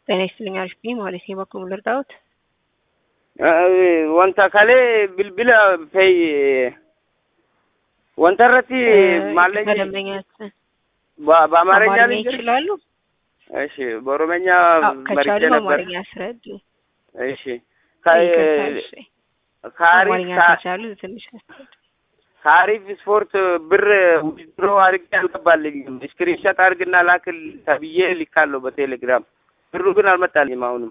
ጤና ይስጥልኝ አሪፍ ነኝ ማለት ነው። በኩል ልርዳዎት? ወንታ ካለ ብልብላ ፈይ ወንተረቲ ማለኝ ደንበኛችን በአማርኛ ይችላሉ? እሺ በኦሮምኛ ከቻሉ በአማርኛ ያስረዱ። እሺ ካሪፍ ከቻሉ ትንሽ ያስረዱ። ካሪፍ ስፖርት ብር ውድድሮ አድርጌ አልገባልኝም። ስክሪንሾት አድርግና ላክል ተብዬ ልካለሁ በቴሌግራም። ብሩ ግን አልመጣልኝም አሁንም።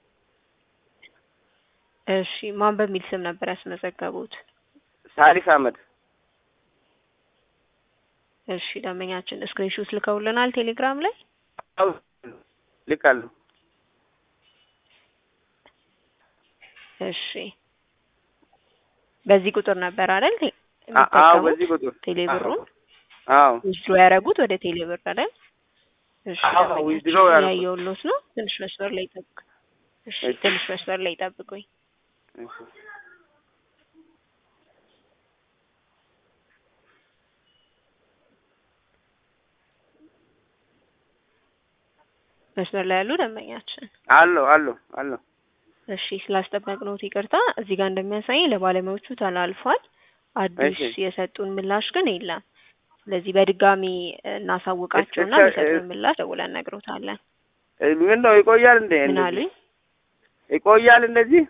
እሺ ማን በሚል ስም ነበር ያስመዘገቡት? ሳሪፍ አህመድ። እሺ ደንበኛችን ስክሪንሾት ልከውልናል ቴሌግራም ላይ? አው ልካለሁ። እሺ በዚህ ቁጥር ነበር አይደል? አዎ በዚህ ቁጥር ቴሌብሩ? አዎ ዊዝድሮ ያደረጉት ወደ ቴሌብር አይደል? እሺ አዎ ዊዝድሮ ያየውሎት ነው። ትንሽ መስመር ላይ ጠብቁ። እሺ ትንሽ መስመር ላይ ጠብቁኝ። እሺ መስመር ላይ ያሉ ደንበኛችን አሎ እሺ ስላስጠበቅነው ይቅርታ። እዚህ ጋር እንደሚያሳየኝ ለባለሙያዎቹ ተላልፏል። አዲስ የሰጡን ምላሽ ግን የለም። ስለዚህ በድጋሚ እናሳውቃቸውና የሰጡን ምላሽ ደውለን ነግሮታለን። ምን ነው ይቆያል እንዴ? ይቆያል እንደዚህ?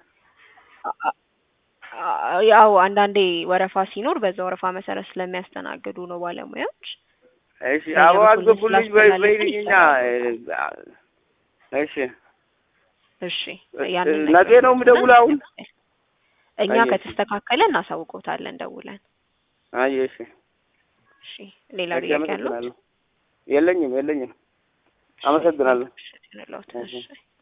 ያው አንዳንዴ ወረፋ ሲኖር በዛ ወረፋ መሰረት ስለሚያስተናግዱ ነው ባለሙያዎች። እሺ አዋዝ ጉልጅ በይልኝና እሺ ያንን ነገ ነው የምደውለው። እኛ ከተስተካከለ እናሳውቆታለን ደውለን። አይ እሺ ሌላ ጥያቄ አለው? የለኝም። አመሰግናለሁ። እሺ